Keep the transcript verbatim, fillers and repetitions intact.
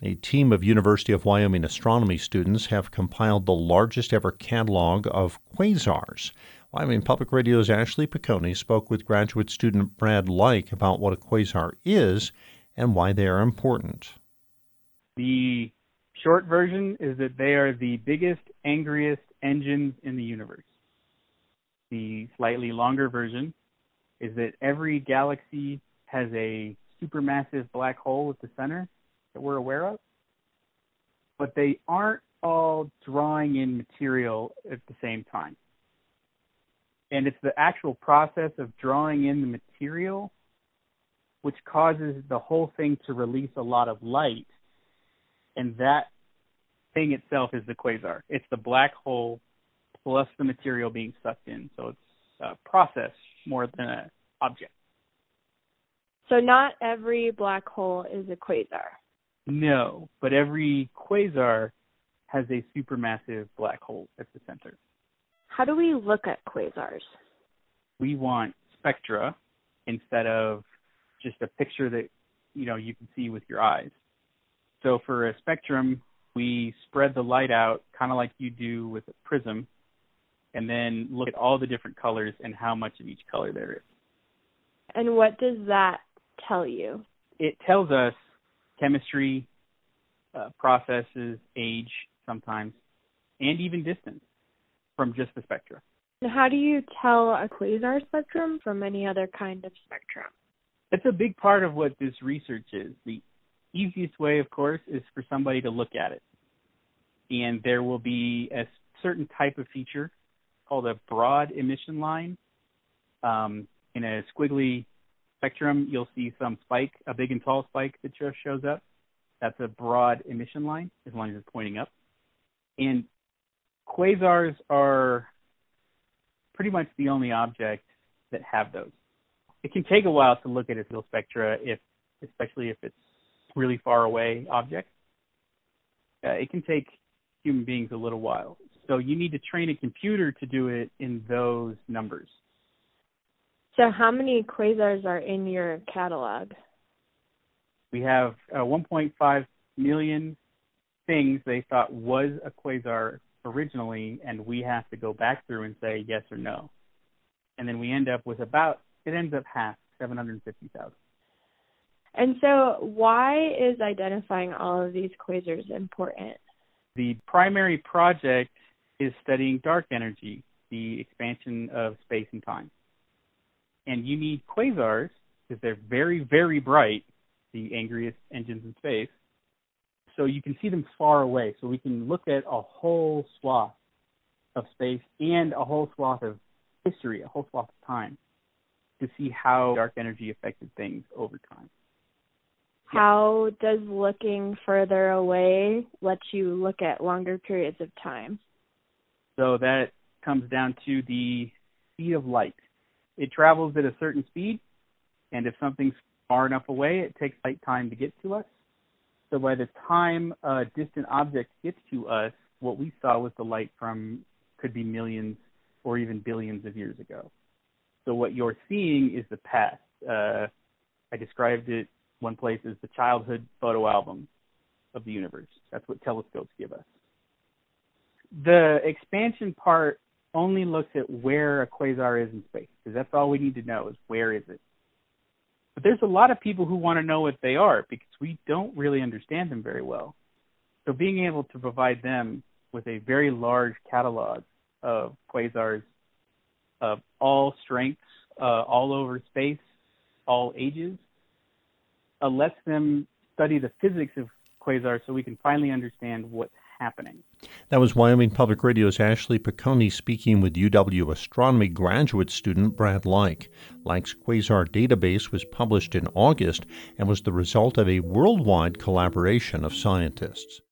A team of University of Wyoming astronomy students have compiled the largest ever catalog of quasars. Wyoming Public Radio's Ashley Piccone spoke with graduate student Brad Like about what a quasar is and why they are important. The short version is that they are the biggest, angriest engines in the universe. The slightly longer version is that every galaxy has a supermassive black hole at the center that we're aware of, but they aren't all drawing in material at the same time. And it's the actual process of drawing in the material which causes the whole thing to release a lot of light, and that thing itself is the quasar. It's the black hole plus the material being sucked in, so it's a process more than an object. So not every black hole is a quasar. No, but every quasar has a supermassive black hole at the center. How do we look at quasars? We want spectra instead of just a picture that, you know, you can see with your eyes. So for a spectrum, we spread the light out kind of like you do with a prism, and then look at all the different colors and how much of each color there is. And what does that tell you? It tells us chemistry, uh, processes, age sometimes, and even distance from just the spectra. How do you tell a quasar spectrum from any other kind of spectrum? It's a big part of what this research is. The easiest way, of course, is for somebody to look at it. And there will be a certain type of feature called a broad emission line. Um, in a squiggly spectrum, you'll see some spike, a big and tall spike that just shows up. That's a broad emission line, as long as it's pointing up. And quasars are pretty much the only objects that have those. It can take a while to look at its little spectra, if, especially if it's really far away object. Uh, it can take human beings a little while. So you need to train a computer to do it in those numbers. So how many quasars are in your catalog? We have uh, one point five million things they thought was a quasar originally, and we have to go back through and say yes or no. And then we end up with about, it ends up half, seven hundred fifty thousand. And so why is identifying all of these quasars important? The primary project is studying dark energy, the expansion of space and time. And you need quasars, because they're very, very bright, the angriest engines in space, so you can see them far away. So we can look at a whole swath of space and a whole swath of history, a whole swath of time, to see how dark energy affected things over time. How does looking further away let you look at longer periods of time? So that comes down to the speed of light. It travels at a certain speed, and if something's far enough away, it takes light time to get to us. So by the time a distant object gets to us, what we saw was the light from, could be millions or even billions of years ago. So what you're seeing is the past. Uh, I described it one place as the childhood photo album of the universe. That's what telescopes give us. The expansion part only looks at where a quasar is in space, because that's all we need to know is where is it. But there's a lot of people who want to know what they are, because we don't really understand them very well. So being able to provide them with a very large catalog of quasars of all strengths, uh, all over space, all ages, uh, lets them study the physics of quasars so we can finally understand what's happening. That was Wyoming Public Radio's Ashley Piccone speaking with U W astronomy graduate student Brad Like. Like's quasar database was published in August and was the result of a worldwide collaboration of scientists.